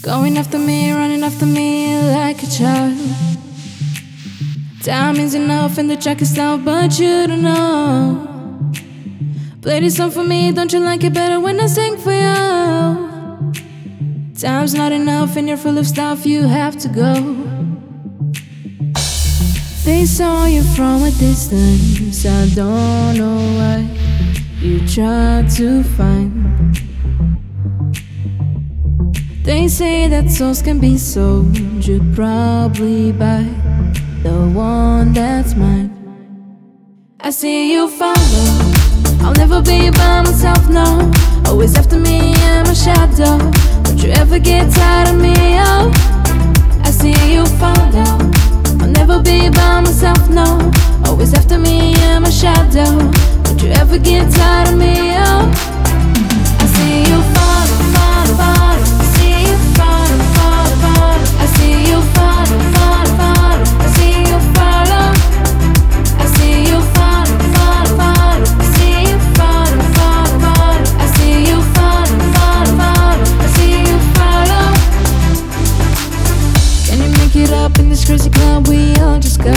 Going after me, running after me like a child. Time is enough and the track is loud, but you don't know. Play this song for me, don't you like it better when I sing for you? Time's not enough and you're full of stuff, you have to go. They saw you from a distance, I don't know why you tried to find. They say that souls can be sold, you'd probably buy the one that's mine. I see you follow, I'll never be by myself, no. Always after me and my shadow, don't you ever get tired of me, oh. I see you follow, I'll never be by myself, no. Always after me and my shadow, don't you ever get tired of me, oh. I see you follow, follow, follow. I see you follow, follow, follow. I see you follow, follow, follow. I see you follow. I see you follow, follow, follow. I see you follow, follow, follow. I see you follow, follow, follow. I see you follow. Can you make it up in this crazy club? We all just go.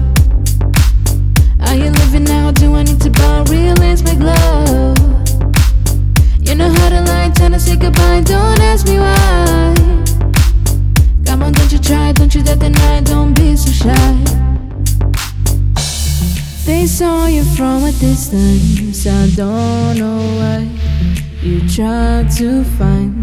Are you living now? Do I need to buy real ends, make love? You know how to lie, trying to say goodbye, don't ask me why. Come on, don't you try, don't you dare deny, don't be so shy. They saw you from a distance, I don't know why you tried to find.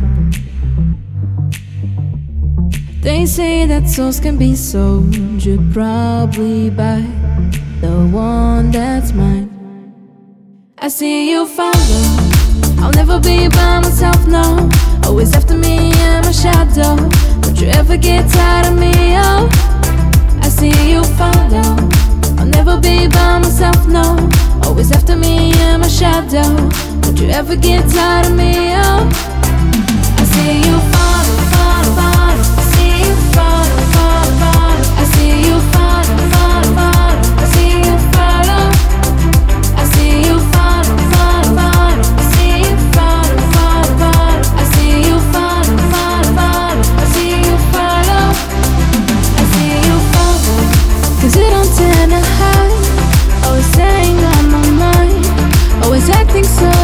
They say that souls can be sold, you'd probably buy the one that's mine. I see you follow, I'll never be by myself, no. Always after me and my shadow, don't you ever get tired of me, oh. I see you follow, I'll never be by myself, no. Always after me and my shadow, don't you ever get tired of me, oh. I see you follow, follow, follow. I see you follow, follow, follow. I see you follow, follow, follow. I see you follow. I see you follow, follow, follow. I see you follow, follow, follow. I see you follow, follow, follow. I see you follow. I see you follow. 'Cause you don't tend to hide. Always saying on my mind. Always acting so